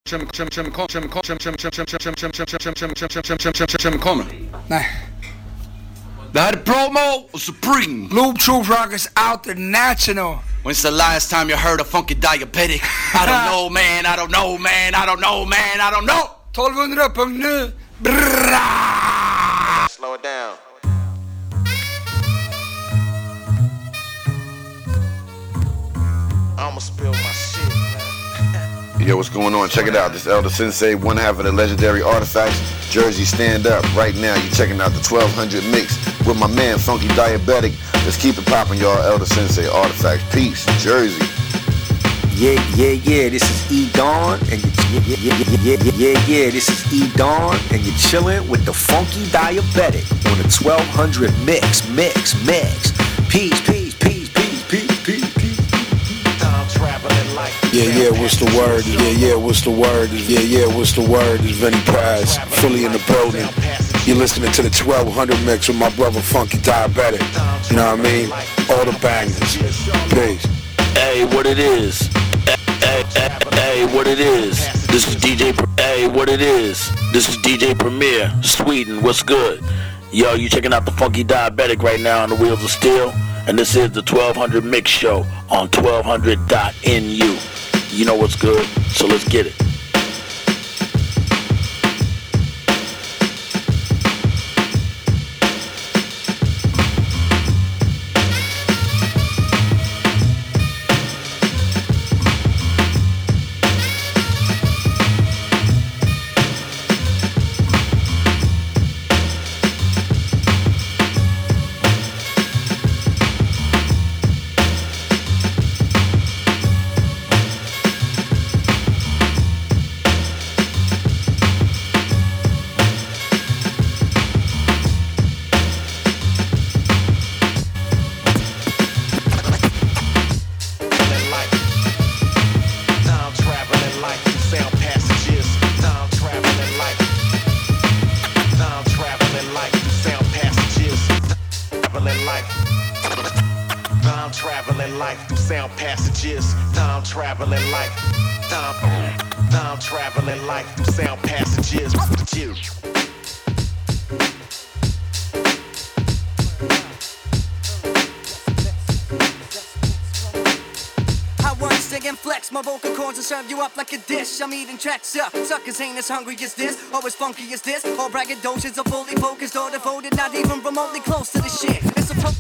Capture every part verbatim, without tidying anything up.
Nej. Det här är Promo och Supreme. Loop Troop Rockers out the national. When's the last time you heard a funky diabetic? I don't know man, I don't know man, I don't know man, I don't know. tolvhundra punkt nu. Brrrra. Slow it down. I'ma spill my shit, man. Yo, what's going on? Check it out. This Elder Sensei, one half of the legendary Artifacts, Jersey Stand Up. Right now, you're checking out the twelve hundred mix with my man, Funky Diabetic. Let's keep it poppin', y'all. Elder Sensei, Artifacts. Peace. Jersey. Yeah, yeah, yeah, this is E Dawn, and you yeah, yeah, yeah, yeah, yeah, yeah, yeah, this is E Dawn, and you're chilling with the Funky Diabetic on the twelve hundred mix, mix, mix. Peace, peace, peace, peace, peace, peace, peace. Yeah, yeah, what's the word? Yeah, yeah, what's the word? Yeah, yeah, what's the word? It's Vinny Paz, fully in the building. You're listening to the twelve hundred mix with my brother Funky Diabetic. You know what I mean? All the bangers. Peace. Hey, what it is? Hey, hey, hey, what it is? This is D J. Hey, what it is? This is D J Premier, Sweden. What's good? Yo, you checking out the Funky Diabetic right now on the Wheels of Steel, and this is the twelve hundred Mix Show on twelve hundred dot N U. You know what's good, so let's get it. Serve you up like a dish. I'm eating tracks up. Suckers ain't as hungry as this, or as funky as this. All braggadocious are fully focused or devoted, not even remotely close to the shit. It's a pro-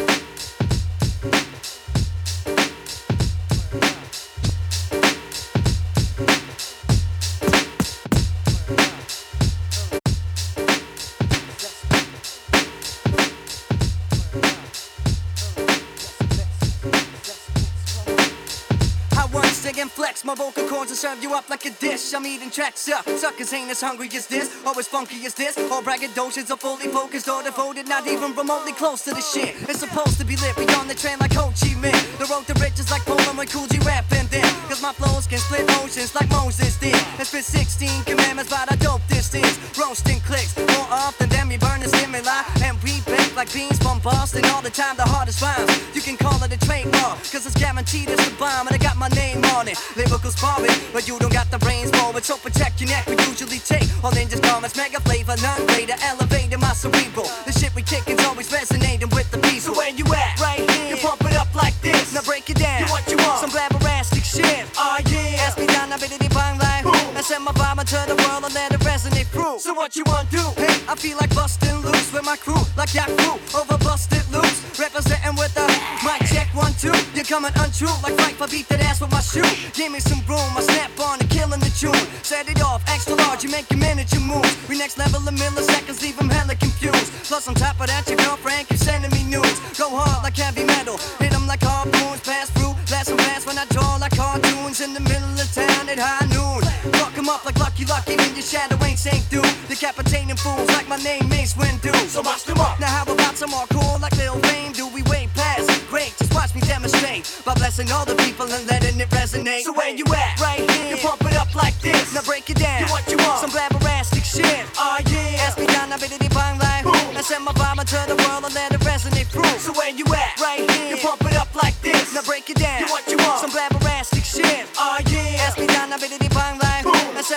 Flex my vocal cords and serve you up like a dish. I'm eating tracks up. Suckers ain't as hungry as this, or as funky as this. All braggadocious are fully focused or devoted, not even remotely close to the shit. It's supposed to be lit, we on the train like Ho Chi Minh. The road to riches like Polaroid Cool G rapping then. Cause my flows can split oceans like Moses did. And spit sixteen commandments by the dope distance. Roasting clicks more often than me burn a stimuli. And we bake like beans from Boston all the time, the hardest rhymes. You can call it a trademark, cause it's guaranteed it's the bomb, and I got my name on it. Lyrical sparring, but you don't got the brains for it. So protect your neck, we usually take all in just comments. Mega flavor, none greater, elevating my cerebral. The shit we kicking's always resonating with the people. So where you at? Right here. You pump it up like this. Now break it down. You what you want? Some blabberastic shit. Oh yeah. Ask me down, I bet it bang like. I send my vibe to the world and let it resonate through. So what you want to do? Hey, I feel like busting loose with my crew, like that crew over busted loose. Representing with the mic check one two. You're coming untrue, like Frank for beat that ass with my shoe. Give me some room, I snap on and killing the tune. Set it off, extra large, you make your miniature moves. We next level in milliseconds, leave them hella confused. Plus on top of that, your girlfriend keeps sending me news. Go hard like heavy metal, hit them like harpoons. Pass through, blast them fast when I draw like cartoons. In the middle of town at high noon. Fuck them up like Lucky Lucky when your shadow ain't safe, dude. Decapitating fools like my name Mace Windu. So watch them up. Now how about some hardcore like Lil Wayne? Do we way past? Great, just watch me demonstrate by blessing all the people and letting it resonate. So where you at? Right here. You pump it up like this. Now break it down. You what you want? Some blabberastic shit. Oh yeah. Ask me down, I bet it bang like. I send my vibe to the world and let it resonate through. So where you at? Right here. You pump it up like this. Now break it down. You what you want? Some blabberastic shit. Oh yeah. Ask me down, I bet it bang like. I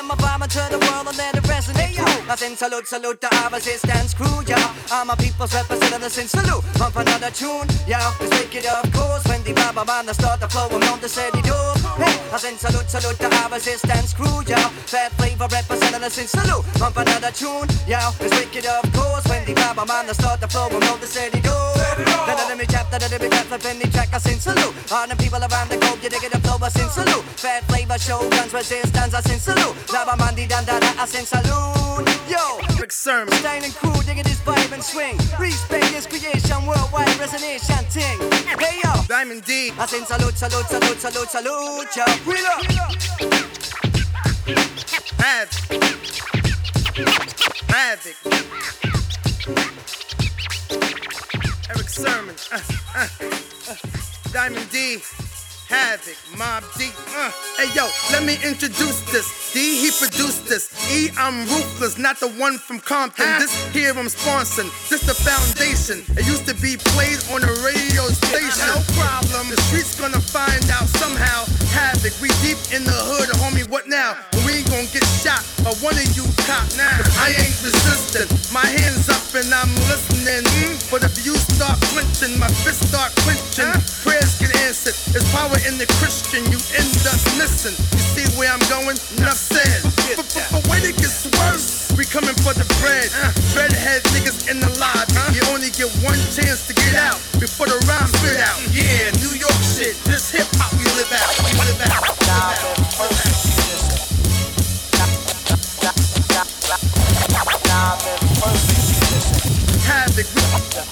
send salute, salute to our resistance crew, yo. I'm a people's representative, send salute. Pump another tune, yo. Let's make it of course. When the Baba man start the flow, I'm on the steady do. Hey, I send salute, salute to our resistance crew, yo. Fat flavor representative, send salute. Pump another tune, yo. Let's make it of course. When the Baba man start the flow, I'm on the steady do. Let me chap, let me chap, let me track, I send salute. All the people around the globe, you dig it the flow, I send salute. Fat flavor show, guns resistance, I send salute. Baba man di dan da da, I send salute. Yo, Rick Sermon, Stein and crew, digging this vibe and swing. Respect this creation, worldwide resonation ting. Hey yo, Diamond D, I send salute, salute, salute, salute, salute. Yo, wheel up. Havoc, Havoc. Eric Sermon, uh, uh, uh. Diamond D. Havoc, Mob Deep, uh. Hey yo, let me introduce this. D, he produced this. E, I'm ruthless, not the one from Compton. This here I'm sponsoring, this the foundation. It used to be played on a radio station. No problem, the streets gonna find out somehow. Havoc, we deep in the hood, homie, what now? We ain't gonna get shot by one of you cop now. I ain't resistant, my hands up and I'm listening. Mm? But if you start clenching, my fists start clenching. Huh? Prayers get answered, there's power in the Christian, you end up missing. You see where I'm going? Enough said. But, but, but wait, it gets worse. We coming for the bread. Uh, Dreadhead niggas in the lobby. Uh, you only get one chance to get out before the rhyme spit out. Yeah, New York shit. This hip hop we live out. We live out. We live out. Havoc, we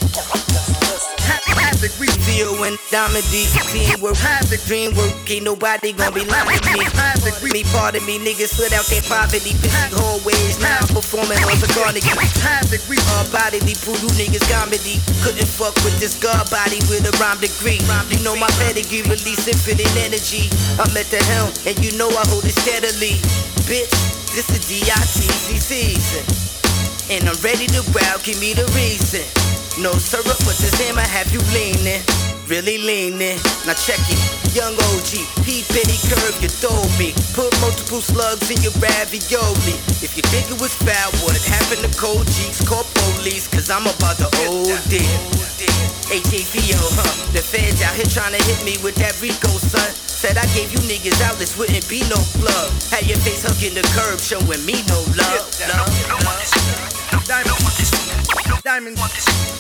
Havoc, we Theo and Diamond D, teamwork, Havoc, dream work, ain't nobody gonna be lying to me. Havoc, me, part of me, niggas split out their poverty, busy hallways, now performing on the Carnegie. Havoc, we all bodily, voodoo niggas comedy, couldn't fuck with this god body with a rhyme degree. You know my pedigree, release infinite energy. I'm at the helm, and you know I hold it steadily. Bitch, this is D I T C season. And I'm ready to wow, give me the reason. No syrup, but this hammer have you leaning, really leaning. Now check it, young O G, P Penny curve, you told me. Put multiple slugs in your ravioli. If you think it was foul, what happened to cold cheeks? Call police, cause I'm about to O D. H A V O, huh? The feds out here trying to hit me with that Rico, son. Said I gave you niggas outlets, wouldn't be no plug. Had your face hugging the curb, showing me no love. Love, love. Diamond, no one can, Diamond, no one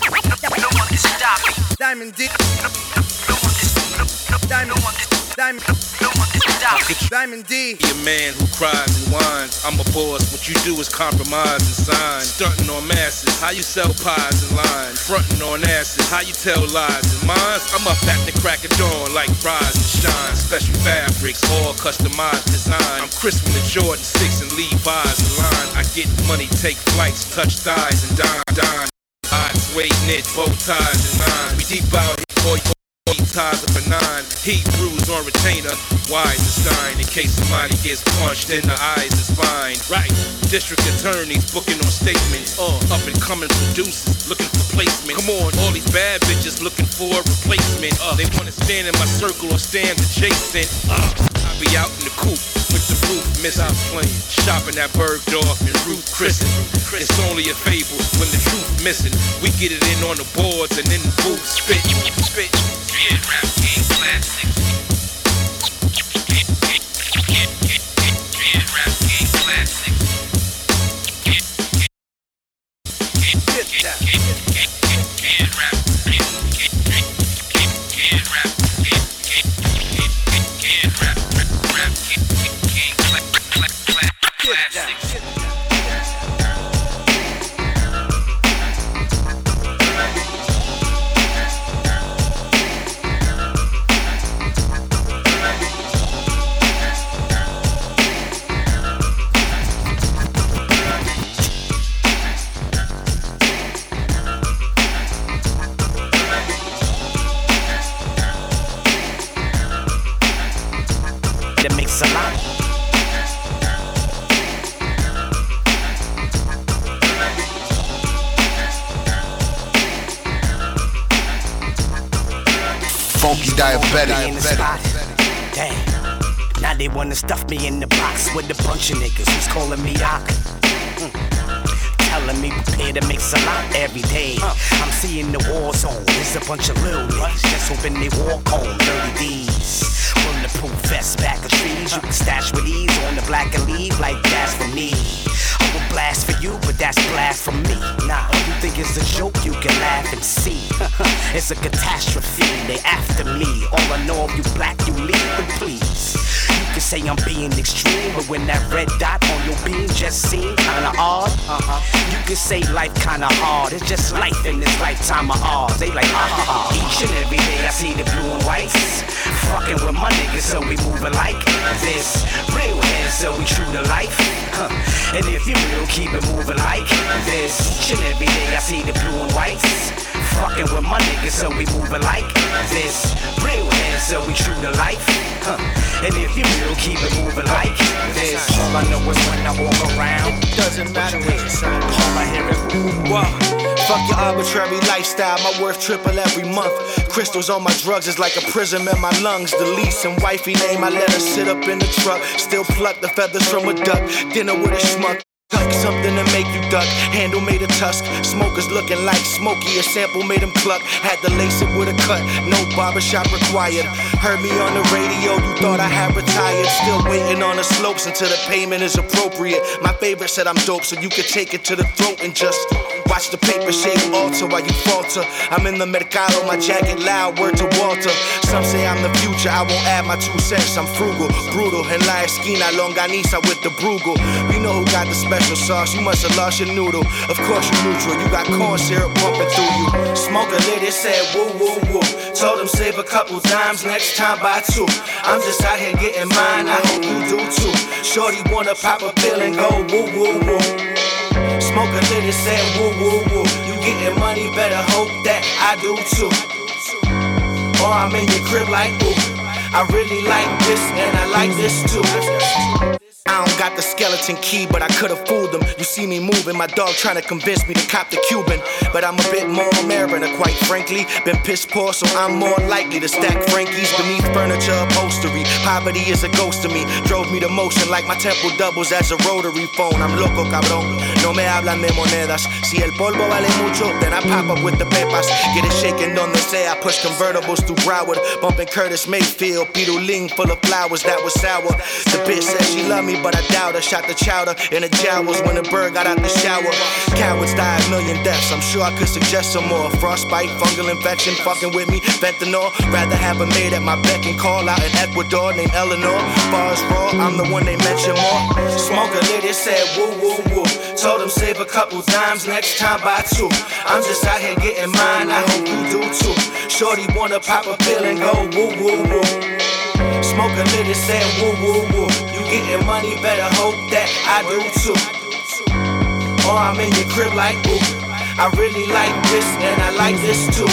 can stop me. Diamond D, no one can, Diamond, no one can, Diamond, no one can stop me. Diamond D, be a man who cries and whines. I'm a boss, what you do is compromise and sign. Stunting on masses, how you sell pies and lines. Fronting on asses, how you tell lies and mines. I'm up at the crack of dawn like rise and shine. Special fabrics, all customized design. I'm Chris from the Jordan six and Levi's in line. I get money, take flights, touch thighs and dine, dine. Eyes, suede knit, bow ties and nines. We deep out here, boy, boy, ties are benign. Hebrews on retainer, wise and stein. In case somebody gets punched in the eyes and spine. Right, district attorneys booking on statements. Uh, up and coming producers looking for placement. Come on, all these bad bitches looking for a replacement. Uh, they wanna stand in my circle or stand adjacent. Uh, I be out in the coop with the roof missing. Playing, shopping at Bergdorf and Ruth Christen. It's only a fable when the truth missing. We get it in on the boards and in the booth spit, spit. Yeah, rap game classics. Yeah, rap game classics. Yeah, rap. Yeah, rap. Yeah, rap. Rap game classics. That makes a lot. Funky diabetic. In the spot. Damn. Now they wanna stuff me in the box with a bunch of niggas who's calling me Ock. Mm. telling me prepare to mix a lot every day. I'm seeing the war zone, there's a bunch of little niggas just hoping they walk home, dirty D's. Bulletproof vest, back of trees, you can stash with ease on the black and leave like that's for me. I will blast for you, but that's blast from me. Nah, you think it's a joke, you can laugh and see. It's a catastrophe, they after me. All I know of you black, you leave them please. You can say I'm being extreme, but when that red dot on your beam just seemed kinda odd, uh-huh. You can say life kinda hard, it's just life in this lifetime of ours. They like, ah, uh-huh. Each and every day I see the blue and whites. Fucking with my niggas, so we moving like this. Real heads, so we true to life. Huh. And if you real, keep it moving like this. Each and every day I see the blue and whites. Fucking with my niggas, so we moving like this. Real heads, so we true to life. Huh. And if you real, keep it moving like this. All I know is when I walk around, doesn't matter what you say. All I hear is whoa. Fuck your arbitrary lifestyle, my worth triple every month. Crystals on my drugs is like a prism in my lungs. The lease and wifey name, I let her sit up in the truck. Still pluck the feathers from a duck. Dinner with a schmuck. Something to make you duck, handle made of tusk. Smokers looking like Smokey, a sample made him cluck. Had to lace it with a cut, no barbershop required. Heard me on the radio, you thought I had retired. Still waiting on the slopes until the payment is appropriate. My favorite said I'm dope, so you can take it to the throat and just watch the paper shape alter while you falter. I'm in the mercado, my jacket loud, word to Walter. Some say I'm the future, I won't add my two cents. I'm frugal, brutal, en la esquina, longaniza with the Brugal. We know who got the special sauce, you must have lost your noodle. Of course you neutral, you got corn syrup pumping through you. Smoke a lady said woo woo woo. Told him save a couple dimes, next time buy two. I'm just out here getting mine, I hope you do too. Shorty wanna pop a pill and go woo woo woo. Smoke a lady said woo woo woo. You getting money, better hope that I do too. Or I'm in your crib like ooh. I really like this and I like this too. I don't got the skeleton key, but I could've fooled them. You see me moving, my dog trying to convince me to cop the Cuban. But I'm a bit more American, quite frankly. Been piss poor, so I'm more likely to stack Frankies beneath furniture upholstery. Poverty is a ghost to me, drove me to motion like my temple doubles as a rotary phone. I'm loco, cabrón, no me hablan de monedas. Si el polvo vale mucho, then I pop up with the pepas. Get it shaking donde sea, I push convertibles through Broward. Bumping Curtis Mayfield, Pirulín full of flowers that was sour. The bitch said she loved me, but I doubt her. Shot the chowder in the jowls when the bird got out the shower. Cowards die a million deaths, I'm sure I could suggest some more. Frostbite, fungal infection, fucking with me, fentanyl. Rather have a maid at my beck and call out in Ecuador named Eleanor. Bars raw, I'm the one they mention more. Smoke a lady said woo woo woo. Told him save a couple dimes, next time buy two. I'm just out here getting mine, I hope you do too. Shorty wanna pop a pill and go woo woo woo. Smoke a lady said woo woo woo. You getting money, better hope that I do too. Or I'm in your crib like ooh. I really like this and I like this too.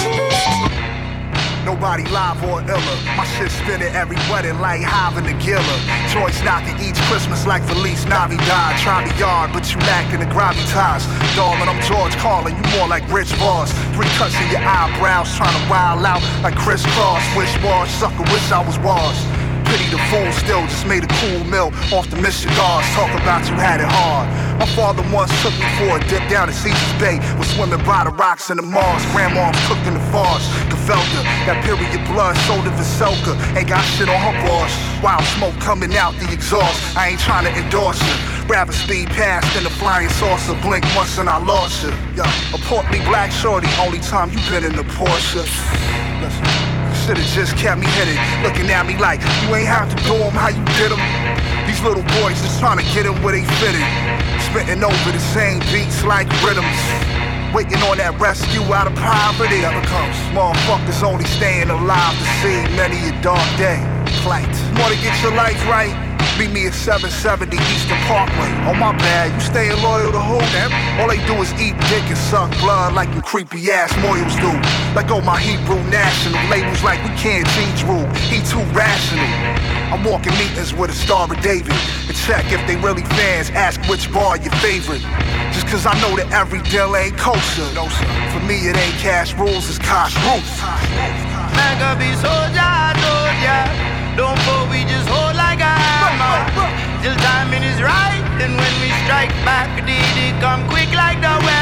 Nobody live or iller. My shit spinning every wedding like Hive and the Giller. Joints knocking each Christmas like Feliz Navidad. Try me yard, but you lacking the gravitas. Darling, I'm George Carlin, you more like Rich Voss. Three cuts in your eyebrows, trying to wild out like Chris Cross. Wish wash, sucker, wish I was washed. Pity the fool still just made a cool meal off the Michigars. Talk about you had it hard. My father once took me for a dip down at Caesar's Bay. Was swimming by the rocks in the Mars. Grandma's cooked in the farce. Gefelter, that period blood sold to Veselka. Ain't got shit on her boss. Wild smoke coming out the exhaust. I ain't trying to endorse it. Rather speed past than a flying saucer. Blink once and I lost you. Yeah, a portly black shorty. Only time you been in the Porsche. Listen. Should've just kept me hidden, looking at me like you ain't have to do them how you did them. These little boys just trying to get them where they fitted. Spitting over the same beats like rhythms. Waiting on that rescue out of poverty. Never comes. Motherfuckers only staying alive to see many a dark day. Plight. Wanna get your life right? Meet me at seven seventy Eastern Parkway. Oh my bad, you staying loyal to who? All they do is eat dick and suck blood like them creepy ass Moyles do. Like oh my Hebrew national labels like we can't change rule. He too rational. I'm walking meetings with a Star of David. And check if they really fans, ask which bar your favorite. Just cause I know that every deal ain't kosher. No sir, for me it ain't cash rules, it's cash rules. Man could be soldier, soldier. Don't go, we just hold like a hammer. Till timing is right, and when we strike back, did it come quick like the weather.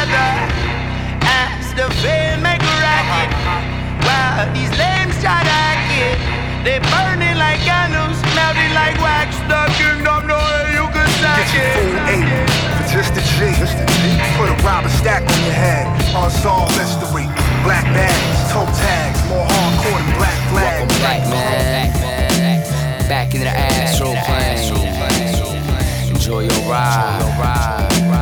the fame make a racket. Wow, these lames try to hack it. They burning like candles, melting like wax. The kingdom, no way you can stack it. Full eight, for just a G. Put a robber stack on your head. Unsolved mystery. Black bags, toe tags, more hardcore than black flags. Welcome back, man. Back in the astral plane. Enjoy your ride.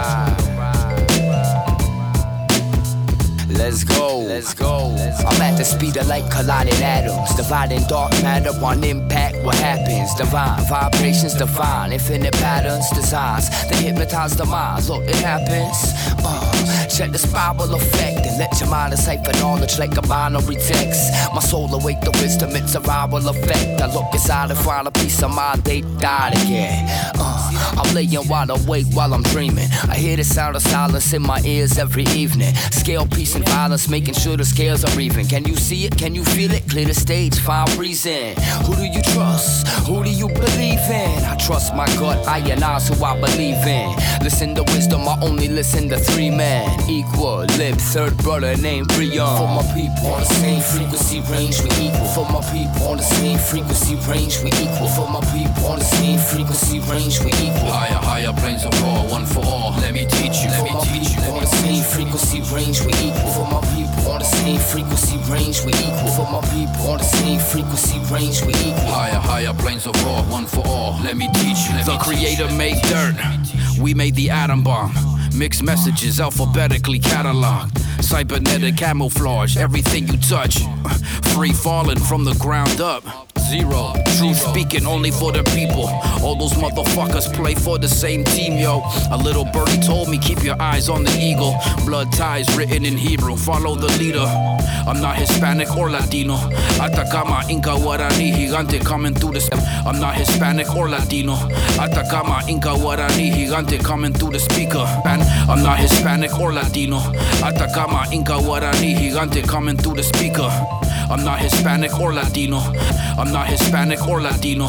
Let's go, let's go. I'm at the speed of light, colliding atoms, dividing dark matter on impact. What happens? Divine vibrations, divine infinite patterns, designs that hypnotize the mind. Look, it happens. Uh, check the spiral effect and let your mind decipher knowledge like a binary text. My soul awake the wisdom, it's a viral effect. I look inside and find a piece of mind, they died again. Uh, I'm laying wide awake while I'm dreaming. I hear the sound of silence in my ears every evening. Scale, peace, and violence, making sure the scales are even. Can you see it? Can you feel it? Clear the stage, find reason. Who do you trust? Who do you believe in? I trust my gut, I and I's who I believe in. Listen to wisdom, I only listen to three men. Equal, lip, third brother named Brion. For my people on the same frequency range, we equal. For my people on the same frequency range, we equal. For my people on the same frequency range, we equal. Higher, higher planes of all, one for all. Let me teach you, let me teach you. On the same frequency range, we equal. For my people on the same frequency range, we equal. For my people on the same frequency range, we equal. Higher, higher planes of all, one for all. Let me teach you. The creator made dirt. We made the atom bomb. Mixed messages alphabetically cataloged. Cybernetic camouflage, everything you touch. Free falling from the ground up. Zero. Truth speaking only for the people. All those motherfuckers play for the same team, yo. A little birdie told me keep your eyes on the eagle. Blood ties written in Hebrew, follow the leader. I'm not Hispanic or Latino. Atacama, Inca, Guarani, Gigante coming through the step. I'm not Hispanic or Latino. Atacama, Inca, Guarani, Gigante coming through the speaker. And I'm not Hispanic or Latino. Atacama, Inca, Guarani, Gigante coming through the speaker. I'm not Hispanic or Latino. I'm not Hispanic or Latino.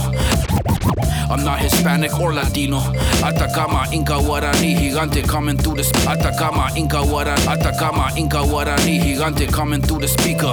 I'm not Hispanic or Latino. Atacama, Inca, Guarani, Gigante coming through the sp- Atacama, Inca, Guarani, Atacama, Inca, Guarani, Gigante coming through the speaker.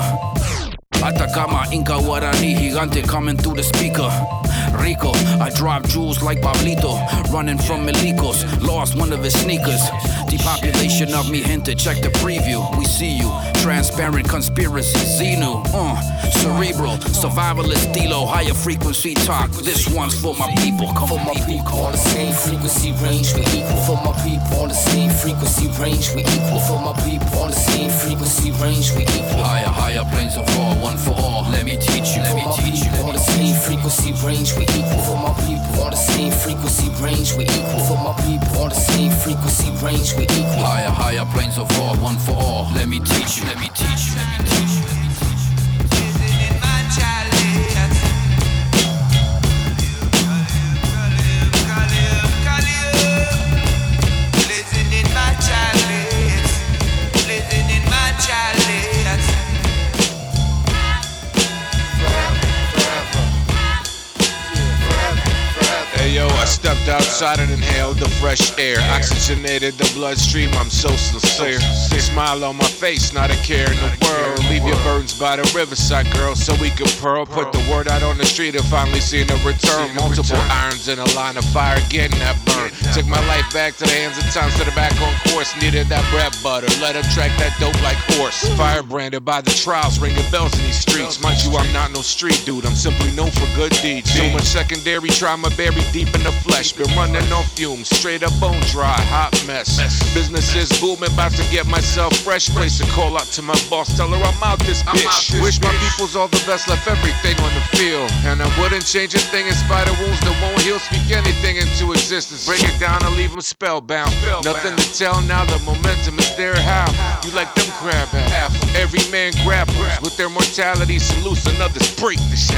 Atacama, Inca, Guarani, Gigante coming through the speaker. Rico, I drop jewels like Pablito, running from Milicos, lost one of his sneakers. Depopulation of mi gente, check the preview. We see you, transparent conspiracy, Xenu, uh, cerebral, survivalist Dilo, higher frequency talk. This one's for my people. Come for my people on the same frequency range, we equal. For my people on the same frequency range, we equal. For my people on the same frequency range, we equal. Higher, higher planes of all, one for all. Let me teach you, let me teach you. On the same frequency range, we equal. For my people on the same frequency range, we equal. For my people on the same frequency range, we equal. Higher, higher planes of all, one for all. Let me teach you, let me teach you, let me teach you. Yo, I stepped outside and inhaled the fresh air. Oxygenated the bloodstream, I'm so sincere. Smile on my face, not a care in the world. Leave your burdens by the riverside, girl, so we can pearl. Put the word out on the street and finally seen a return. Multiple irons in a line of fire, getting that burn. Took my life back to the hands of time, set it back on course. Needed that bread butter, let him track that dope like horse. Fire branded by the trials, ringing bells in these streets. Mind you, I'm not no street dude, I'm simply known for good deeds. Too much secondary trauma buried deep in the flesh. Been running on fumes, straight up bone dry, hot mess. Business is booming, about to get myself fresh. Place a call out to my boss, tell her I'm out this bitch. Wish my people's all the best, left everything on the field. And I wouldn't change a thing in spite of wounds that won't heal. Speak anything into existence, break it down and leave them spellbound. Nothing to tell now, the momentum is there. How you like them crab apples? Every man grapples with their mortality, some loose and others break the shit.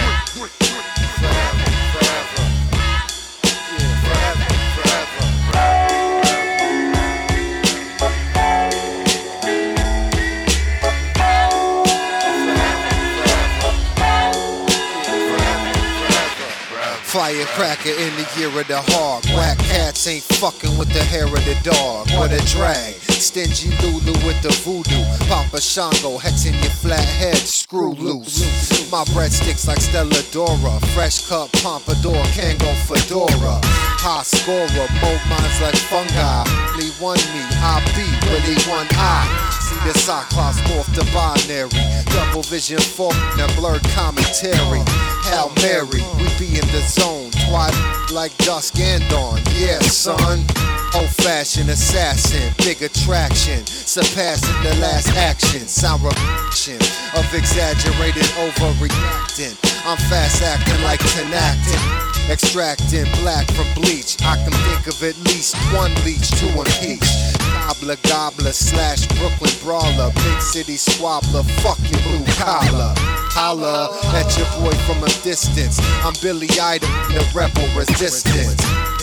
Firecracker in the year of the hog. Whack cats ain't fucking with the hair of the dog. What a drag. stingy Lulu with the voodoo. Papa Shango, hex in your flat head, screw loose. My breadsticks like Stella Dora, fresh cut pompadour, Kango fedora. High scorer, mold minds like fungi. Only one me, I be really one eye. See the Cyclops morph to binary. Double vision fork, now blurred commentary. Hail Mary, we be in the zone. Twilight like dusk and dawn, yeah son. Old-fashioned assassin, big attraction, surpassing the last action. Sound reaction of exaggerated overreacting. I'm fast acting like tenactin', extracting black from bleach. I can think of at least one leech to impeach. Gobbler, gobbler, slash Brooklyn brawler, big city squabbler, fuck your blue collar. Holla at your boy from a distance. I'm Billy Idol, the rebel resistance.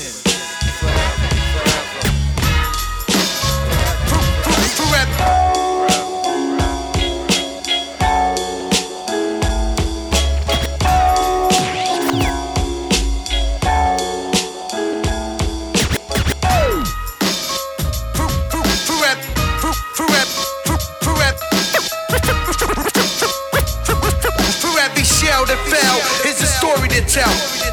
Tell.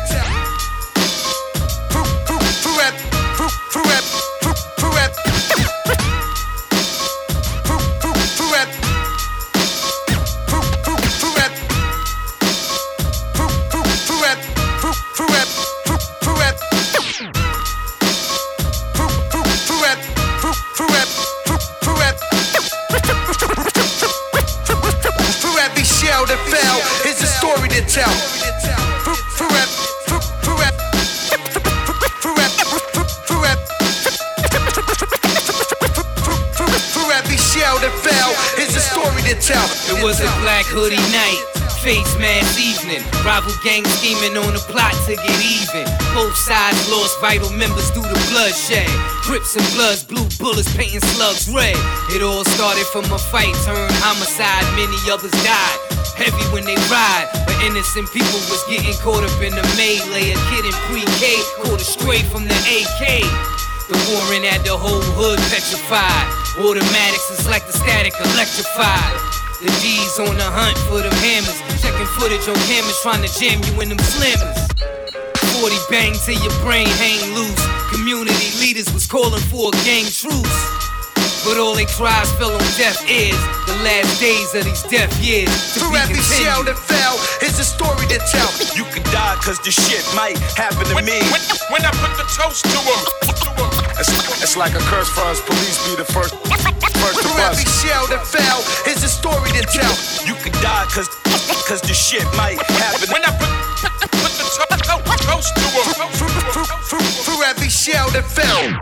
It was a black hoodie night, face mask evening. Rival gang scheming on a plot to get even. Both sides lost vital members through the bloodshed. Crips and Bloods, blue bullets painting slugs red. It all started from a fight turned homicide. Many others died, heavy when they ride. But innocent people was getting caught up in the melee. A kid in pre-K caught a stray from the A K. The warrant had the whole hood petrified. Automatics is like the static electrified. The D's on the hunt for them hammers, checking footage on cameras, trying to jam you in them slammers. forty bang till your brain hang loose. Community leaders was calling for a gang truce, but all they cries fell on deaf ears. The last days of these death years. For every shell that fell, is a story to tell. You could die cause this shit might happen to when, me. When, when I put the toast to him, it's, it's like a curse for us. Police be the first, first to For every shell that fell, is a story to tell. You could die cause, cause this shit might happen. When I put, put the to- to- toast to him. For, for, for, for every shell that fell.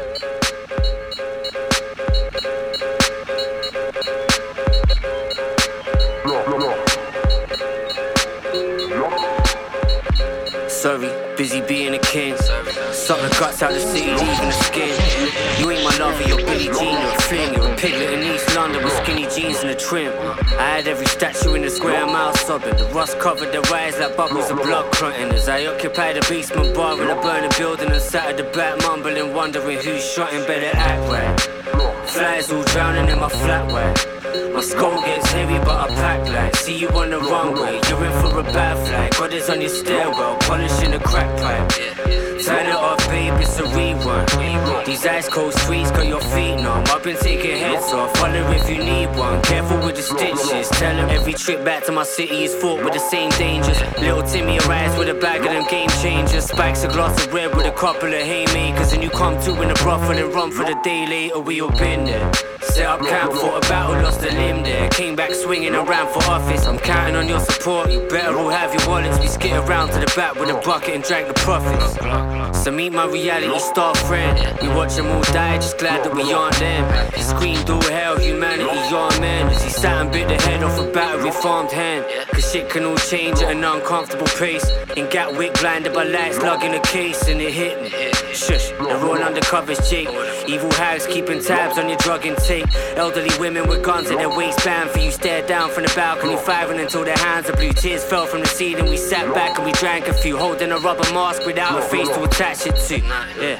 Sorry, busy being a king. Suck the guts out the city, leaving the skin. You ain't my lover, you're Billie Jean, you're a fling. You're a piglet in East London with skinny jeans and a trim. I had every statue in the square mile sobbing. The rust covered their eyes like bubbles of blood clotting. As I occupied a basement bar in a burning building and sat at the back mumbling, wondering who's shotting better act right. Flies all drowning in my flat white. My skull gets heavy but I pack light. See you on the runway, you're in for a bad flight. God is on your stairwell, polishing a crack pipe. Turn it off, babe, it's a rewind. These ice cold streets got your feet numb. I've been taking heads off, holler if you need one. Careful with the stitches, tell them every trip back to my city is fraught with the same dangers. Little Timmy arrives with a bag of them game changers. Spikes a glass of red with a couple of haymakers. And you come to in a brothel and run for the day later, we all been there. Set up camp, fought a battle, lost a limb there. Came back swinging around for office. I'm counting on your support, you better all have your wallets. We skid around to the back with a bucket and drank the profits. So meet my reality star friend. We watch them all die, just glad that we aren't them. He screamed all hell, humanity, yawn man. As he sat and bit the head off a battery farmed hand. Cause shit can all change at an uncomfortable pace. In Gatwick, blinded by lights, lugging a case, and it hit me. Shush, they're all undercovers, Jake. Evil hags keeping tabs on your drug intake. Elderly women with guns in their waistband. For you stare down from the balcony, firing until their hands are blue. Tears fell from the ceiling, we sat back and we drank a few. Holding a rubber mask without a face to attach it to. Yeah.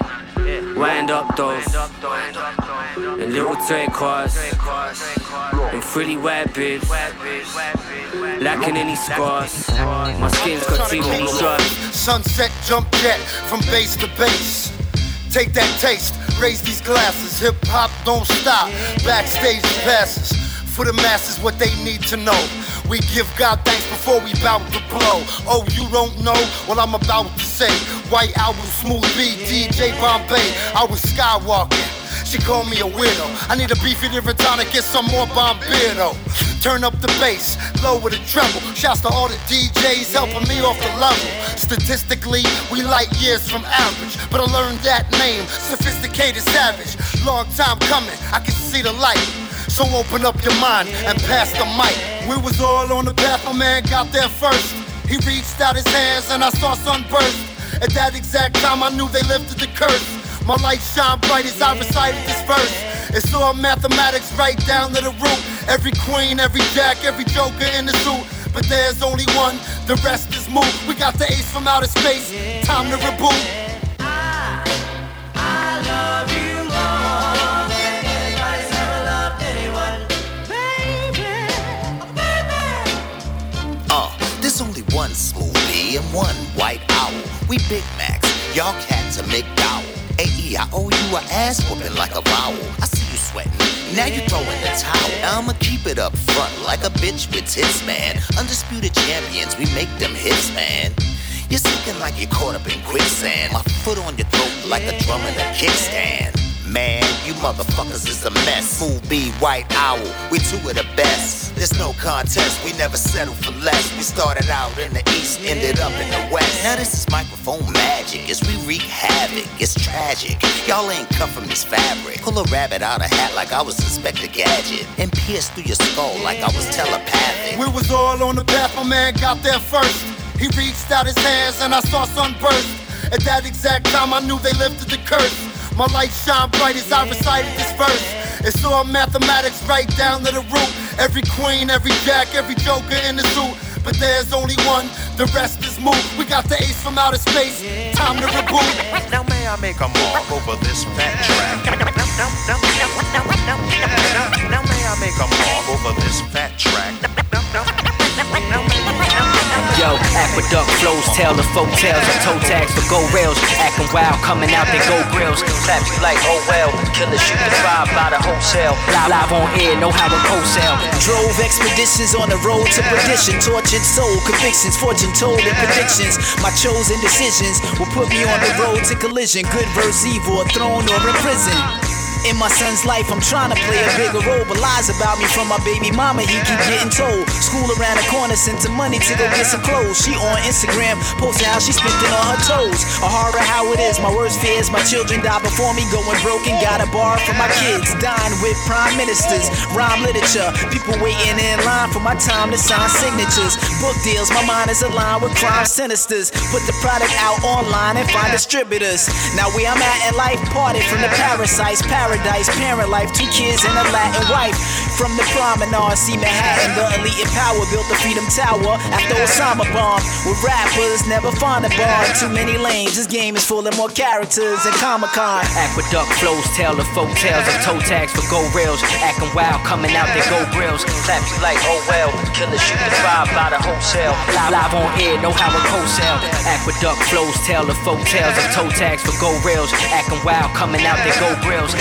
Wind up those and little train cars and pretty white bitch, lacking any scars. My skin's got too many trust. Sunset jump jet from base to base. Take that taste, raise these glasses. Hip hop don't stop. Backstage passes for the masses what they need to know. We give God thanks before we bout to blow. Oh, you don't know what I'm about to say. White Album, Smooth B, D J Bombay. I was skywalking. She called me a weirdo. I need a beefy different time to get some more Bombay though. Turn up the bass, lower the treble. Shouts to all the D Js helping me off the level. Statistically, we light years from average, but I learned that name, sophisticated savage. Long time coming, I can see the light. So open up your mind and pass the mic. We was all on the path, my man got there first. He reached out his hands and I saw sunburst. At that exact time I knew they lifted the curse. My light shine bright as I recited this verse. It's all mathematics right down to the root. Every queen, every jack, every joker in the suit. But there's only one, the rest is moot. We got the ace from outer space, time to reboot. I, I love you more than anybody's ever loved anyone. Baby, baby. Uh, there's only one Smooth B and one White Owl. We Big Macs, y'all cats are McDowell. A E I owe you a ass whooping like a vowel. I see you sweating, now you throwing the towel. I'ma keep it up front like a bitch with tits, man. Undisputed champions, we make them hits, man. You're sinking like you're caught up in quicksand. My foot on your throat like a drum in a kickstand. Man, you motherfuckers is a mess. Smooth B, White Owl, we two of the best. There's no contest, we never settle for less. We started out in the east, ended up in the west. Now this is microphone magic, as we wreak havoc. It's tragic, y'all ain't cut from this fabric. Pull a rabbit out of hat like I was Inspector Gadget, and pierce through your skull like I was telepathic. We was all on the path, my man got there first. He reached out his hands and I saw sunburst. At that exact time I knew they lifted the curse. My light shine bright as I recited this verse. It's all mathematics right down to the root. Every queen, every jack, every joker in the suit. But there's only one, the rest is moot. We got the ace from outer space, time to reboot. Now may I make a mark over this fat track? Now, now, now, now, now, now, now may I make a mark over this fat track? Yo, aqueduct flows tell the folk tales of toe tags for go rails. Acting wild, coming out they go grills. Clap you like oh well, killers shoot the vibe by the wholesale. Live, live on air, know how it co-sell. Drove expeditions on the road to perdition. Tortured soul, convictions, fortune told and predictions. My chosen decisions will put me on the road to collision. Good versus evil, a throne or a prison. In my son's life, I'm trying to play a bigger role, but lies about me from my baby mama, he keep getting told. School around the corner, sent some money to go get some clothes. She on Instagram, posting how she spent it on her toes. A horror how it is, my worst fears, my children die before me, going broken. Got a bar for my kids, dying with prime ministers. Rhyme literature, people waiting in line for my time to sign signatures. Book deals, my mind is aligned with crime sinisters. Put the product out online and find distributors. Now where I'm at in life, parted from the parasites, paradise. Parent life, two kids and a Latin wife. From the promenade, see Manhattan, the elite in power built the Freedom Tower after Osama bombed. With rappers, never find a bar. Too many lanes, this game is full of more characters than Comic-Con. Aqueduct flows tell the folk tales of toe tags for go rails. Acting wild, coming out they go grills. Clap you like oh well, killers shoot the vibe by the wholesale. Live, live on air, know how it co-sell. Aqueduct flows tell the folk tales of toe tags for go rails. Acting wild, coming out they go grills.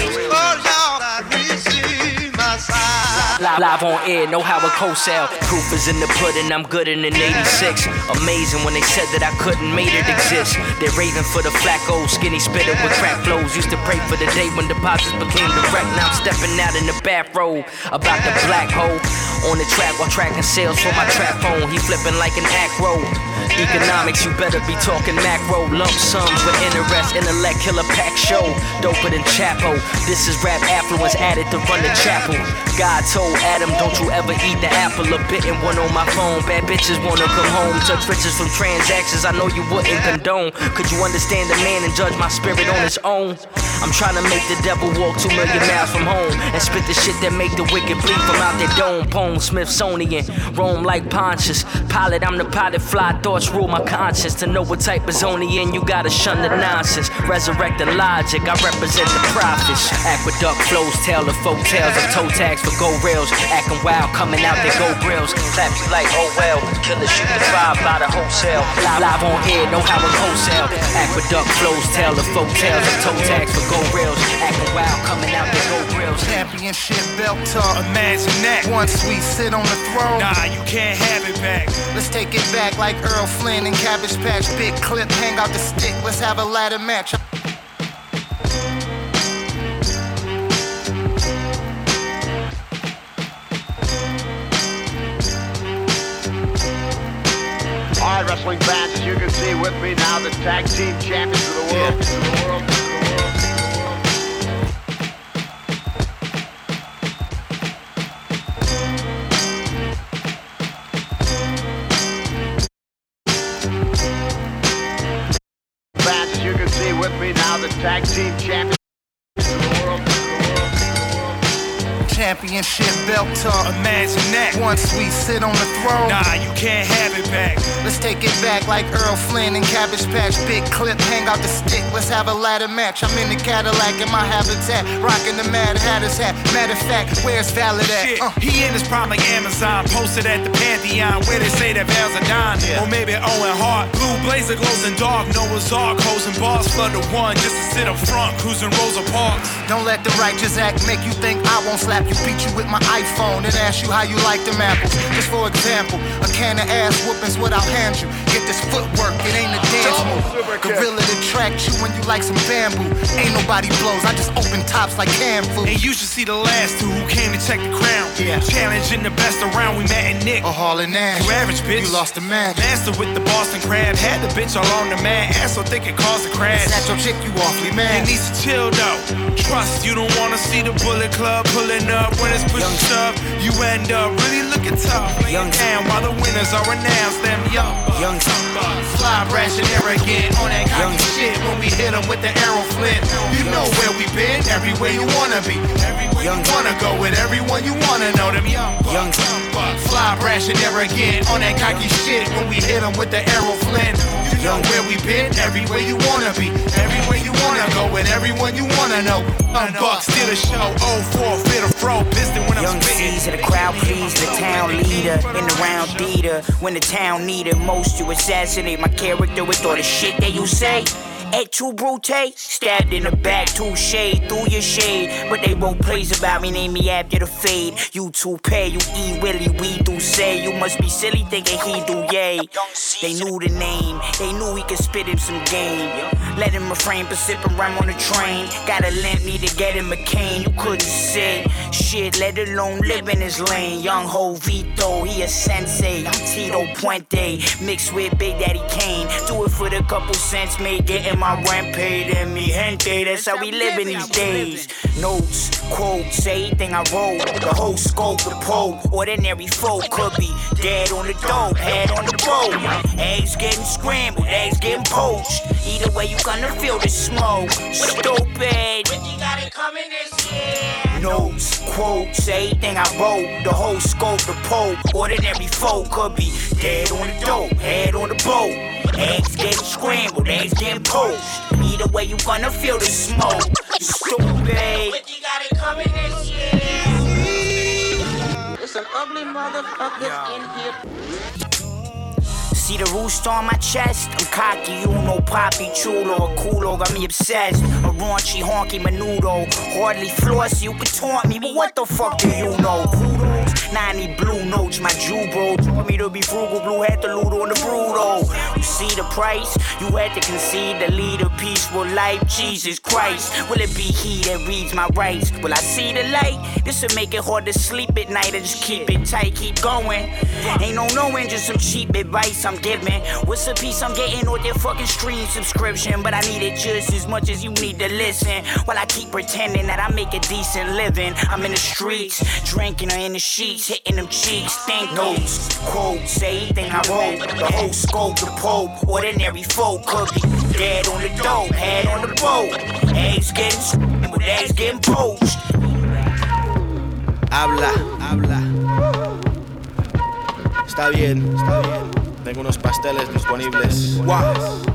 Live, live on air, know how it co-sell. Proof is in the pudding, I'm good in an eighty-six. Amazing when they said that I couldn't made it exist. They're raving for the flacco, skinny spitter with crack flows. Used to pray for the day when deposits became direct. Now I'm stepping out in the bathrobe, about the black hole. On the track while tracking sales for my trap phone. He flipping like an acro. Economics, you better be talking macro. Lump sums with interest, intellect, killer pack show. Doper than Chapo. This is rap affluence added to run the chapel. God told Adam, don't you ever eat the apple. A bitten one on my phone. Bad bitches wanna come home. Touch riches from transactions I know you wouldn't condone. Could you understand the man and judge my spirit on his own? I'm trying to make the devil walk two million miles from home and spit the shit that make the wicked bleed from out their dome. Poem Smithsonian, roam like Pontius. Pilot, I'm the pilot, fly thoughts rule my conscience. To know what type of zone he in, you gotta shun the nonsense. Resurrect the logic, I represent the prophets. Aqueduct flows tell the folk tales of toe tags for gold rails. Acting wild, coming out their gold grills. Clap you like, oh well, killer shoot the five by the wholesale. Live, live on air, know how it wholesale. Aqueduct flows tell the folk tales of toe tags for gold rails. Acting wild, coming out their gold grills. Championship belt talk, imagine that. Once we sit on the throne, nah, you can't have it back. Let's take it back like Earl Flynn and Cabbage Patch. Big clip, hang out the stick, let's have a ladder match. All right, wrestling fans, as you can see with me now, the tag team champions of the world. Yeah. Of the world. With me now, the tag team champions of the world. Championship belt talk, imagine that. Once we sit on the throne, nah, you can't have it back. Let's take it back like Earl Flynn and Cabbage Patch. Big clip, hang out the stick, let's have a ladder match. I'm in the Cadillac in my habitat, rocking the Mad Hatter's hat. Matter of fact, where's Valid at? Shit, uh. he in his prime like Amazon, posted at the Pantheon where they say that Val's a dime. Yeah. Or maybe Owen Hart, blue blazer glows in dark, Noah's Ark, hoes and bars flood to one just to sit up front, cruising Rosa Parks. Don't let the righteous act make you think I won't slap you, beat you with my iPhone and ask you how you like them apples. Just for example, a can of ass whoopings what I'll hand you. Get this footwork, it ain't a dance move. Gorilla to track you when you like some bamboo. Ain't nobody blows, I just open tops like canned food. And you should see the last two who came to check the crown. Yeah. Challenging the best around, we met in Nick. A Hall and Nash. You average, bitch. You lost the match. Master with the Boston Crab. Had the bitch all on the mat. Ass so thick it caused a crash. Snatch your chick, you awfully mad. It needs to chill though. Trust, you don't wanna see the Bullet Club pulling up when it's pushing stuff. You end up really looking tough. Young down while the winners are announced. Them young bucks. Young fly, brash and arrogant on that cocky shit when we hit them with the arrow flip. You know where we been, everywhere you wanna be. Everywhere you wanna go with everyone you wanna know. Them young bucks. Fly, brash and arrogant on that cocky shit when we hit them with the arrow flip. You know where we been, everywhere you wanna be. Everywhere you wanna go with everyone you wanna know. Young bucks did a show, oh four, fit a fro, piston when I'm Young spitting. C's of the crowd, please, the town leader in the round theater. When the town needed most, you assassinate my character with all the shit that you say. Et tu brute, stabbed in the back, too shade, through your shade. But they wrote plays about me, name me after the fade. You too pay, you E Willie, we do say. You must be silly thinking he do yay. They knew the name, they knew he could spit him some game. Let him refrain from sipping rhyme on the train. Gotta lend me to get him a cane, you couldn't say shit, let alone live in his lane. Young Ho Vito, he a sensei. I'm Tito Puente, mixed with Big Daddy Kane. Do it for the couple cents made, getting my rent paid and me gente. That's how we live in these days. Notes, quotes, everything I wrote. The whole scope, the pole. Ordinary folk could be dead on the dope, head on the road. Eggs getting scrambled, eggs getting poached. Either way, you gonna feel the smoke. Stupid. You got it coming this year. Notes, quotes, everything I wrote. The whole scope, the pole. Ordinary folk could be dead on the dope, head on the boat. Eggs getting scrambled, eggs getting poached. Either way, you gonna feel the smoke. Stupid. You got it coming this year. It's an ugly motherfucker in here. See the rooster on my chest? I'm cocky, you know, poppy, chulo, or culo, got me obsessed. A raunchy, honky, menudo. Hardly floss, you can taunt me, but what the fuck do you know? Kudos, ninety blue notes, my Jew bro. Taught me to be frugal, blue had to loot on the brutal. You see the price? You had to concede to lead a peaceful life. Jesus Christ, will it be he that reads my rights? Will I see the light? This'll make it hard to sleep at night. I just keep it tight, keep going. Ain't no knowing, just some cheap advice I'm giving. What's a piece I'm getting with your fucking stream subscription? But I need it just as much as you need to listen. While I keep pretending that I make a decent living. I'm in the streets, drinking or in the sheets, hitting them cheeks. Think notes, quotes, everything I wrote. The whole scope, the pope. Ordinary folk could be dead on the dope, head on the boat. Eggs getting with ass getting poached. Habla, habla. Está bien, está bien. Tengo unos pasteles disponibles. Wow.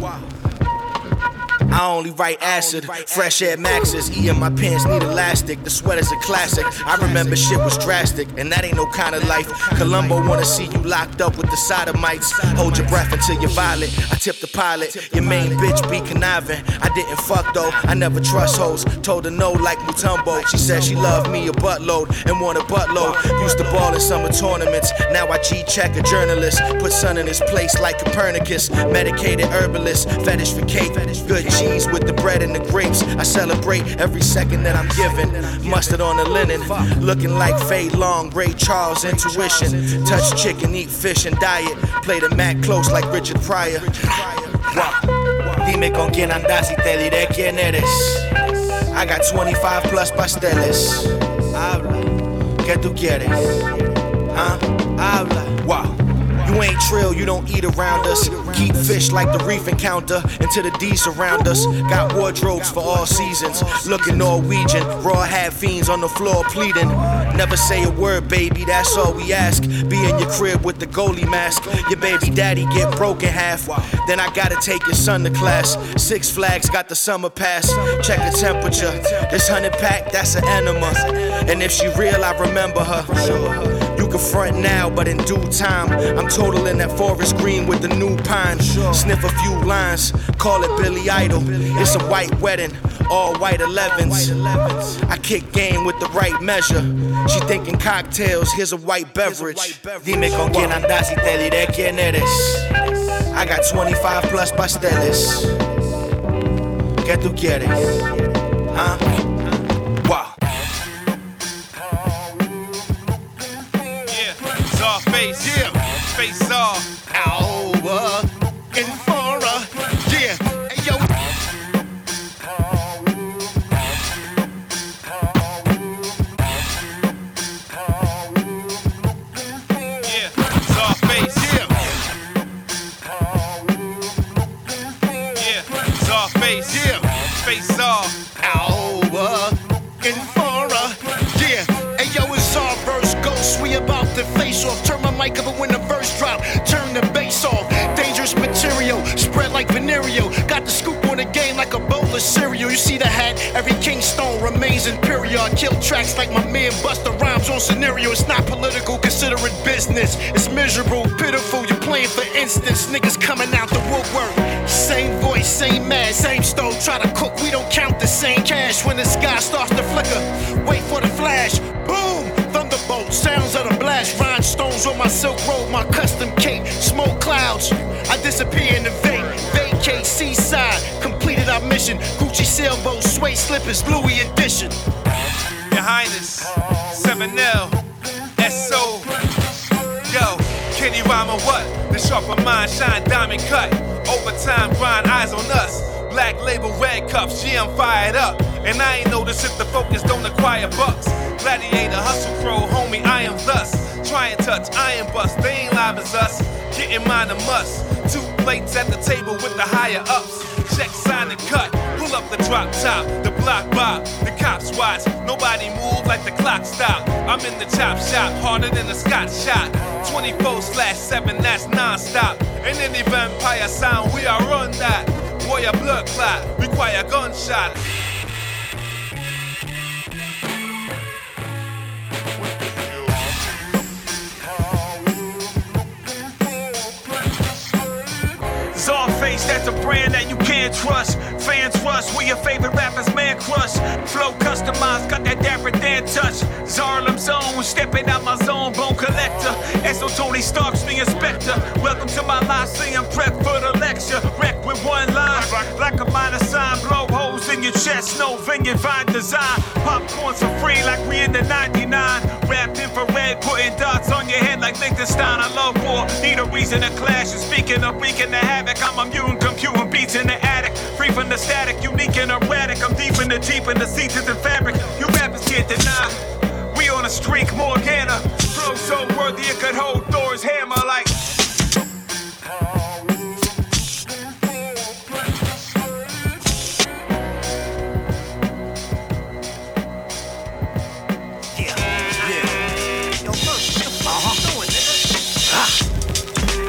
I only write acid, fresh air maxes. Eating my pants need elastic. The sweater's a classic. I remember shit was drastic, and that ain't no kind of life. Columbo wanna see you locked up with the sodomites. Hold your breath until you're violent. I tip the pilot. Your main bitch be conniving. I didn't fuck though. I never trust hoes. Told her no like Mutombo. She said she loved me a buttload and want a buttload. Used to ball in summer tournaments. Now I G-check a journalist. Put sun in his place like Copernicus. Medicated herbalist. Fetish for cake. Good cheese with the bread and the grapes. I celebrate every second that I'm given. Mustard on the linen, looking like Faye Long, Ray Charles intuition. Touch chicken, eat fish and diet. Play the Mac close like Richard Pryor. Wow. Dime con quién andas y te diré quién eres. I got twenty-five plus pasteles. Habla, ¿qué tú quieres? Huh? Habla. Wow. You ain't trill, you don't eat around us. Keep fish like the reef encounter until the D's surround us. Got wardrobes for all seasons. Looking Norwegian, raw hat fiends on the floor pleading. Never say a word, baby, that's all we ask. Be in your crib with the goalie mask. Your baby daddy get broke in half. Then I gotta take your son to class. Six Flags got the summer pass. Check the temperature. This hundred pack, that's an enema. And if she real, I remember her. You can front now, but in due time, I'm totaling that forest green with the new pine. Sniff a few lines, call it Billy Idol. It's a white wedding, all white elevens. I kick game with the right measure. She thinking cocktails, here's a white beverage. Dime con quién andas y te diré quién eres. I got twenty-five plus pasteles. ¿Qué tú quieres? Huh? Wow. Face, yeah, face off. Over in Flora, yeah, hey yo. Yeah, soft face, yeah. Yeah, soft face, yeah, face off. Over in Flora, yeah, hey yo, it's our verse ghost. We about to face off. Turn my mic up when the verse drop. Turn the bass off. Dangerous material, spread like venereal. Got the scoop on the game like a bowl of cereal. You see the hat, every Kingstone remains imperial. I kill tracks like my man Busta Rhymes on scenario. It's not political, consider it business. It's miserable, pitiful, you're playing for instance. Niggas coming out the woodwork. Same voice, same mad, same stove. Try to cook, we don't count the same cash. When the sky starts to flicker, wait for the flash. Boom! Thunderbolt, sounds of the blast. Rhinestones on my silk road, my custom cape. Smoke clouds, I disappear in the vape. Vacate seaside, completed our mission. Gucci sailboat, suede slippers, Louis edition. Your Highness, seven L, S O. Yo, Kenny rhyme or what? The sharper mind, shine diamond cut. Overtime grind, eyes on us. Black label, red cups, yeah, I'm fired up. And I ain't noticed if the focus don't acquire bucks. Gladiator, hustle crow, homie, I am thus. Try and touch, iron bust, they ain't live as us. Getting mine a must. Two plates at the table with the higher ups. Check, sign, and cut. Pull up the drop top, the block bob. The cops watch, nobody move like the clock stop. I'm in the chop shop, harder than a Scott shot. twenty-four slash seven, that's non-stop. In any vampire sound, we are run that. Boy, a blood clot, require gunshot. Czarface, that's a brand that you can't trust. Fans trust, we your favorite rappers, man crush. Flow customized, got that dapper Dan touch. Zarlem zone, stepping out my zone, bone collector. S O Tony Stark's the inspector. Welcome to my Lyceum, prep for the lecture. Wreck with one line, like a minor sign. Blow holes in your chest, no vineyard vine design. Popcorns for free like we in the ninety-nine. Wrapped infrared, putting dots on your head like Liechtenstein. I love war, need a reason to clash. And speaking of wreaking the havoc, I'm a mutant computing beats in the attic. Free from the static, unique and erratic. I'm deep in the deep in the seats and fabric. You rappers can't deny. We on a streak, Morgana. Flow so worthy it could hold Thor's hammer like.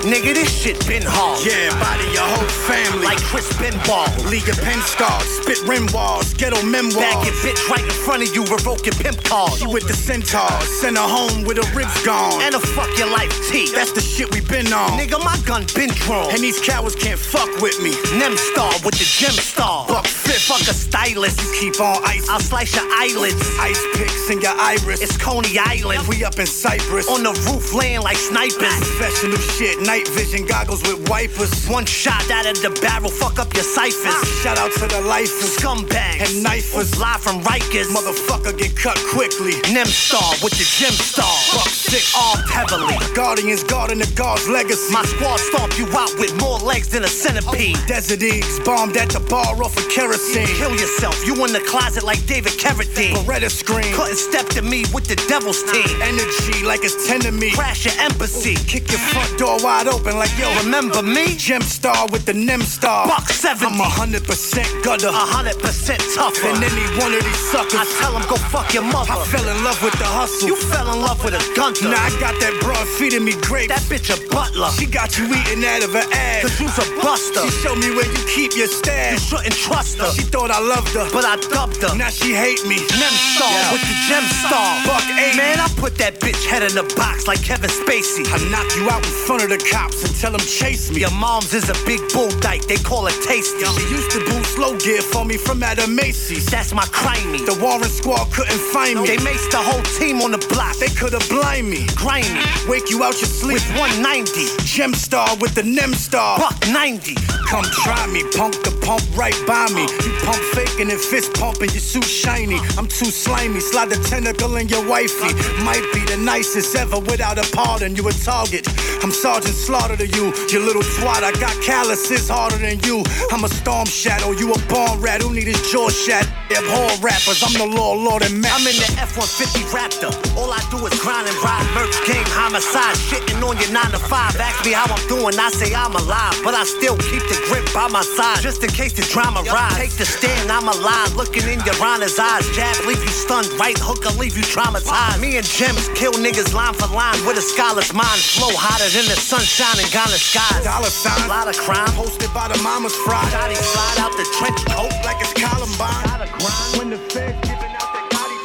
Nigga, this shit been hard. Yeah, body your whole family. Like Chris Pinball. Leave your pen scars, spit rim walls, ghetto memoirs. Bag your bitch right in front of you, revoke your pimp card. You with the centaurs, send her home with her ribs gone. And a fuck your life T. That's the shit we been on. Nigga, my gun been drawn. And these cowards can't fuck with me. Nem star with the gem star. Buck fit, fuck a stylist. You keep on ice. I'll slice your eyelids. Ice picks in your iris. It's Coney Island. We up in Cyprus. On the roof laying like snipers. Professional shit, night vision goggles with wipers. One shot out of the barrel, fuck up your ciphers. Shout out to the lifers, scumbags, and knifers. Live from Rikers. Motherfucker get cut quickly. Nem star with the gem star. Buck sick, armed heavily. Guardians guarding the guard's legacy. My squad stomp you out with more legs than a centipede. Desert Eagles bombed at the bar off of kerosene. Kill yourself, you in the closet like David Carradine. Beretta scream. Couldn't step to me with the devil's team. Energy like it's ten to me. Crash your embassy. Kick your front door wide open like yo. Remember me? Gem star with the Nem star. Buck seventy. I'm a hundred percent gutter. A hundred percent tougher than any one of these suckers. I tell them go fuck your mother. I fell in love with the hustle. You fell in love with a gunter. Nah, I got that broad feeding me grapes. That bitch a butler. She got you eating out of her ass. Cause you's a buster. She showed me where you keep your stash. You shouldn't trust her. She thought I loved her, but I dubbed her. Now she hate me. Nem star yeah. with the gem star. Buck eight. Man, I put that bitch head in a box like Kevin Spacey. I knock you out in front of the cops and tell them chase me. Your mom's is a big bull dyke, they call it tasty. She used to boot slow gear for me from out of Macy's. That's my crimey. The Warren squad couldn't find me. They maced the whole team on the block. They could've blind me. Grimy. Wake you out your sleep. With one ninety. Gem star with the Nem star. Buck ninety. Come try me. Punk the pump right by me. You pump faking and fist pumping. Your suit shiny. I'm too slimy. Slide the tentacle in your wifey. Might be the nicest ever without a pardon. You a target. I'm Sergeant Slaughter to you. You little twat. I got calluses harder than you. I'm a storm shadow. You a born rat who need his jaw shat. Abhor rappers. I'm the law lord and master. I'm in the F one fifty Raptor. All I do is grind and ride. Merch game, homicide. Shitting on your nine to five. Ask me how I'm doing. I say I'm alive. But I still keep the grip by my side. Just in case the drama rise. Take the stand. I'm alive. Looking in your Honor's eyes. Jab leave you stunned. Right hook will leave you traumatized. Me and Gems kill niggas line for line. With a scholar's mind. Flow hotter than the sunshine in Ghana skies. Dollar sign. A lot of crime. Hosted by the mama's fry. Johnny slide out the trench coat like it's Columbine. When the Fed giving out the Gotti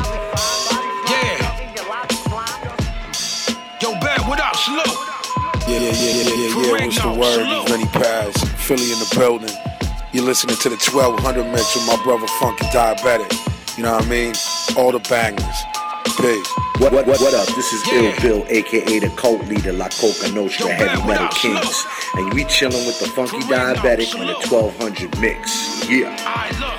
time. Yeah. Yo, Bad, what up? Salute. Yeah, yeah, yeah, yeah, yeah, yeah. What's the word? It's Vinny Paz, Philly in the building. You're listening to the twelve hundred mix with my brother Funky Diabetic. You know what I mean? All the bangers. Peace. What, what, what, what up? This is yeah. Ill Bill, aka the cult leader, La Coca Nostra, Yo, Heavy man, Metal up, Kings. slow. And we chilling with the Funky Diabetic on the twelve hundred mix. Yeah. Alright, look.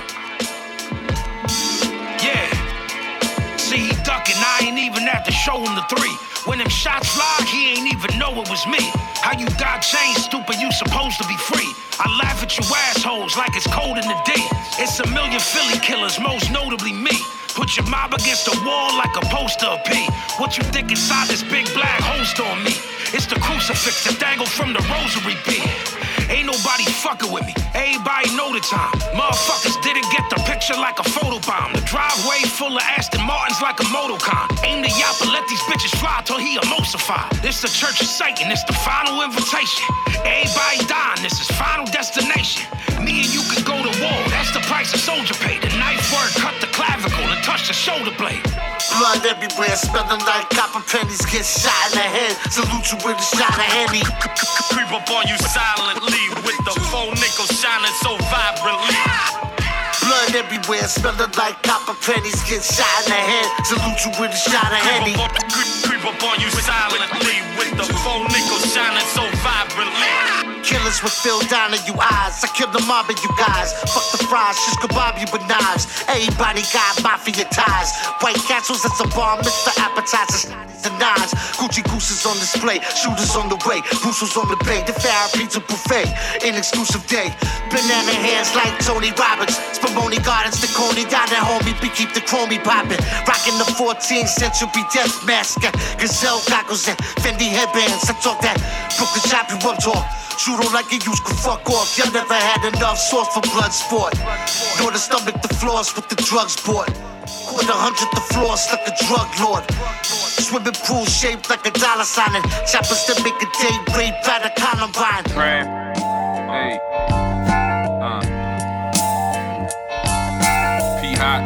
Yeah. See, he ducking, I ain't even have to show him the three. When them shots fly, he ain't even know it was me. How you got chains, stupid, you supposed to be free. I laugh at you assholes like it's cold in the D. It's a million Philly killers, most notably me. Put your mob against the wall like a poster of P. What you think inside this big black host on me? It's the crucifix that dangled from the rosary bead. Ain't nobody fucking with me. Everybody know the time. Motherfuckers didn't get the picture like a photobomb. The driveway full of Aston Martins like a Motorcon. Aim the yapper, let these bitches fly till he emulsify. This the Church of Satan, it's the final invitation. Everybody dying, this is final destination. Me and you could go to war, that's the price a soldier paid. The knife word cut the clavicle and touch the shoulder blade. Blood everywhere, spelling like copper pennies. Get shot in the head, salute you with a shot of Henny. Creep up on you silently with the four nickels shining so vibrantly. Blood everywhere, spelling like copper pennies. Get shot in the head, salute you with a shot of Henny. Creep up on you silently with the four nickels shining so vibrantly. Killers with Phil down in you eyes. I kill the mob of you guys. Fuck the fries, just kebab you with knives. Everybody got mafia ties. White castles, that's a bar, Mister Appetizers. The nines, Gucci gooses on display, shooters on the way, Bruce's on the bay, the Farrah pizza buffet, in exclusive day, banana hands like Tony Robbins, Spumoni Gardens, the Coney down that homie, we keep the chromie poppin', rockin' the fourteenth century death mask, Gazelle goggles and Fendi headbands, I talk that Brooklyn shop you up talk. Shoot on like you used to fuck off. Y'all never had enough sauce for blood sport. Nor to stomach the floors with the drugs bought. scored a hundred the floors like a drug lord. Swimming pool shaped like a dollar sign. And choppers to make a day break by the Columbine. Brand. Hey. Uh. P hot.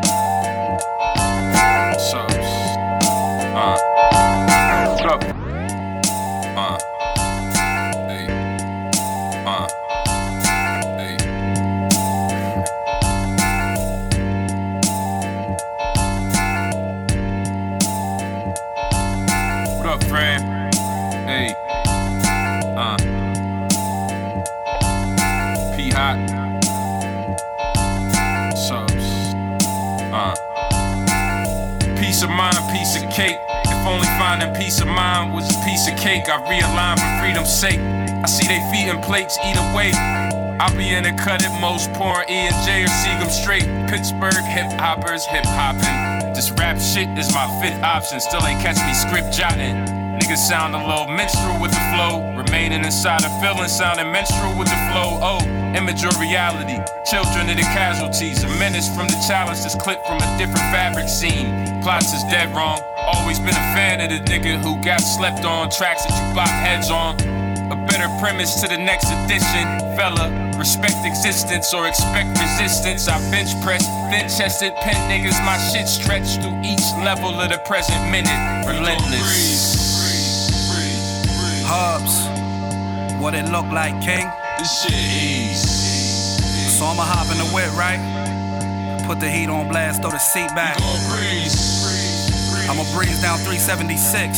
Subs. Uh. What up? Uh. Hey. Uh. Hey. What up, friend? Hey. Uh. P hot. Subs. Uh. Peace of mind, piece of cake. If only finding peace of mind was a piece of cake, I realign for freedom's sake. I see they feet and plates either way. I'll be in the cut at most, pouring E and J or Seagum straight. Pittsburgh hip hoppers, hip hopping. This rap shit is my fifth option. Still ain't catch me script jotting. Niggas sound a little minstrel with the flow. Remaining inside a feeling, sounding menstrual with the flow. Oh, image or reality. Children of the casualties. A menace from the challenge that's clipped from a different fabric scene. Plots is dead wrong. Always been a fan of the nigga who got slept on. Tracks that you bop heads on. A better premise to the next edition. Fella, respect existence or expect resistance. I bench press, thin chested pen niggas. My shit stretched through each level of the present minute. Relentless. Hubs, what it look like, King? This shit easy. So I'ma hop in the whip, right? Put the heat on blast, throw the seat back. I'ma breeze down three seventy-six.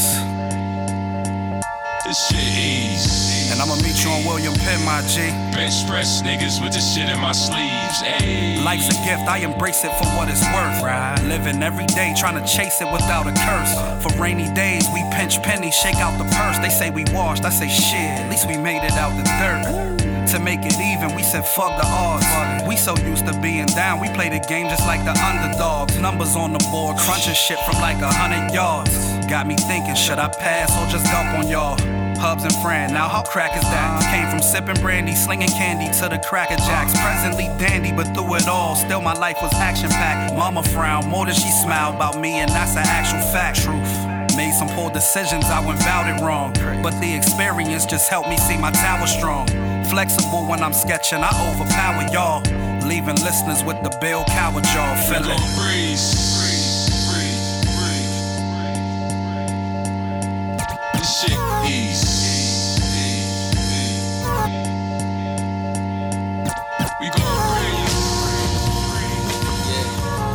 This shit easy. And I'ma meet you on William Penn, my G. Bench press niggas with the shit in my sleeves. Ayy. Life's a gift, I embrace it for what it's worth. Right. Living every day, trying to chase it without a curse. For rainy days, we pinch pennies, shake out the purse. They say we washed, I say shit, at least we made it out the dirt. To make it even, we said fuck the odds. We so used to being down, we play the game just like the underdogs. Numbers on the board, crunching shit from like a hundred yards. Got me thinking, should I pass or just dump on y'all? Hubs and Fran, now how crack is that? Came from sipping brandy, slinging candy to the Cracker Jacks. Presently dandy, but through it all, still my life was action-packed. Mama frowned more than she smiled about me, and that's an actual fact. Truth. Made some poor decisions, I went about it wrong. But the experience just helped me see my tower strong. Flexible when I'm sketching, I overpower y'all. Leaving listeners with the Bill Coward jaw. Feel it. Breeze. This shit easy. We gon' breeze. Yeah.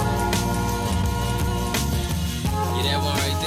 Yeah, that one right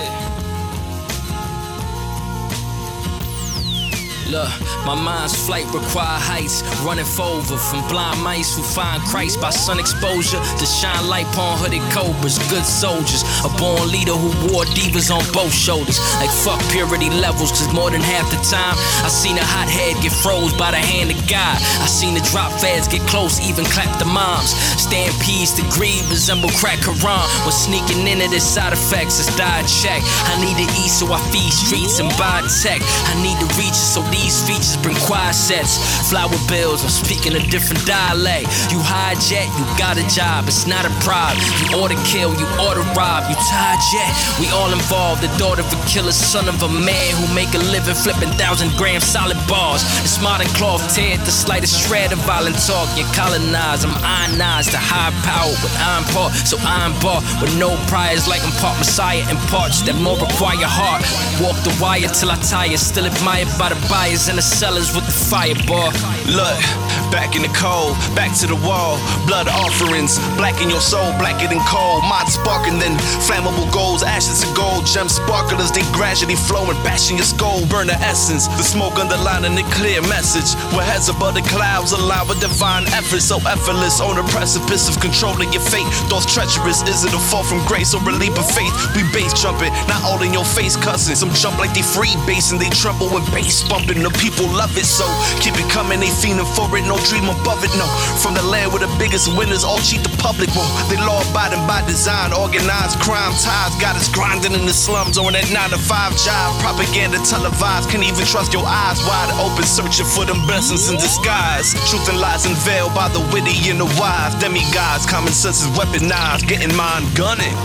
there. Look, my mind's flight require heights. Running forward from blind mice who find Christ by sun exposure to shine light upon hooded cobras. Good soldiers, a born leader who wore divas on both shoulders. Like fuck purity levels, cause more than half the time I seen a hot head get froze by the hand of God. I seen the drop fads get close, even clap the moms. Stampedes to greed resemble crack Quran. When sneaking into the side effects, it's diet check. I need to eat so I feed streets and buy tech. I need to reach it so these features bring quiet sets. Flower bills, I'm speaking a different dialect. You hijack, you got a job, it's not a bribe. You oughta kill, you oughta rob, you tired yet? We all involved, the daughter of a killer, son of a man who make a living flipping thousand gram solid bars. This modern cloth tear the slightest shred of violent talk. You colonize, I'm ionized to high power with iron part. So iron bar with no priors like I'm part Messiah in parts that more require heart. Walk the wire till I tire, still admired by the buyers and the sellers with the fireball. Look, back in the cold, back to the wall. Blood offerings, black in your soul, blacker than coal. Mod sparking then flammable golds, ashes to gold. Gem sparklers, they gradually flowing, bashing your skull. Burn the essence, the smoke underlining the clear message. Where heads above the clouds align with divine effort. So effortless on the precipice of controlling your fate. Thoughts treacherous, is it a fall from grace or a leap of faith? We bass jumping, not all in your face cussing. Some jump like they free bass and they tremble when bass bumping. The people love it, so keep it coming, they fiending for it, no dream above it, no. From the land where the biggest winners all cheat the public, whoa. They law abiding by design, organized crime ties got us grinding in the slums or in that nine to five job. Propaganda televised, can't even trust your eyes wide open, searching for them blessings in disguise. Truth and lies unveiled by the witty and the wise. Them demigods, common sense is weaponized, getting mind gunning.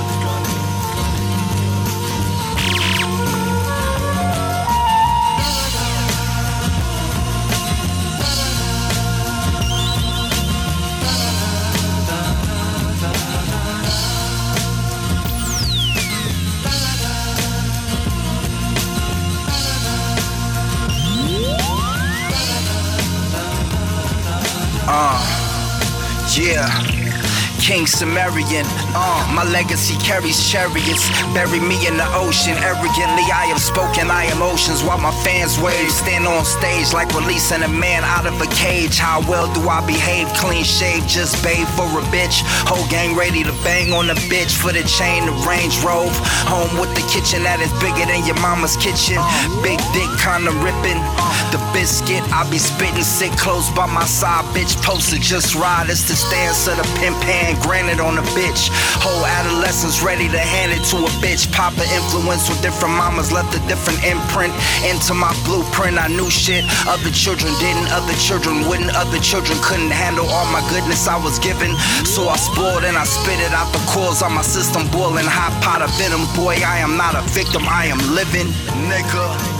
Uh, yeah. King Sumerian, uh, my legacy carries chariots. Bury me in the ocean, arrogantly I have spoken, I am oceans. While my fans wave, stand on stage like releasing a man out of a cage. How well do I behave? Clean shave, just bathe for a bitch. Whole gang ready to bang on the bitch for the chain, the Range Rover. Home with the kitchen that is bigger than your mama's kitchen. Big dick kinda ripping. The biscuit, I be spitting, sit close by my side, bitch. Posted just ride, it's the stance of the pimp hand. Granted on a bitch, whole adolescence ready to hand it to a bitch. Papa influence with different mamas left a different imprint into my blueprint. I knew shit other children didn't, other children wouldn't, other children couldn't handle all my goodness I was given. So I spoiled and I spit it out the cores on my system, boiling hot pot of venom. Boy, I am not a victim, I am living, nigga.